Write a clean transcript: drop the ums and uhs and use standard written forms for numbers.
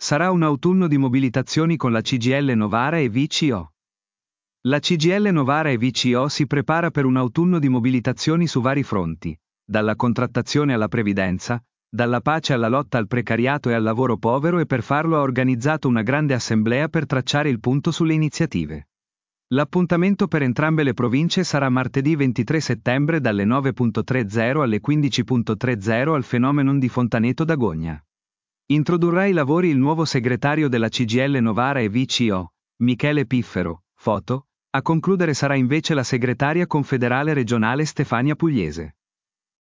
Sarà un autunno di mobilitazioni con la CGIL Novara e VCO. La CGIL Novara e VCO si prepara per un autunno di mobilitazioni su vari fronti, dalla contrattazione alla previdenza, dalla pace alla lotta al precariato e al lavoro povero, e per farlo ha organizzato una grande assemblea per tracciare il punto sulle iniziative. L'appuntamento per entrambe le province sarà martedì 23 settembre dalle 9.30 alle 15.30 al Phenomenon di Fontaneto d'Agogna. Introdurrà i lavori il nuovo segretario della CGIL Novara e VCO, Michele Piffero, foto. A concludere sarà invece la segretaria confederale regionale Stefania Pugliese.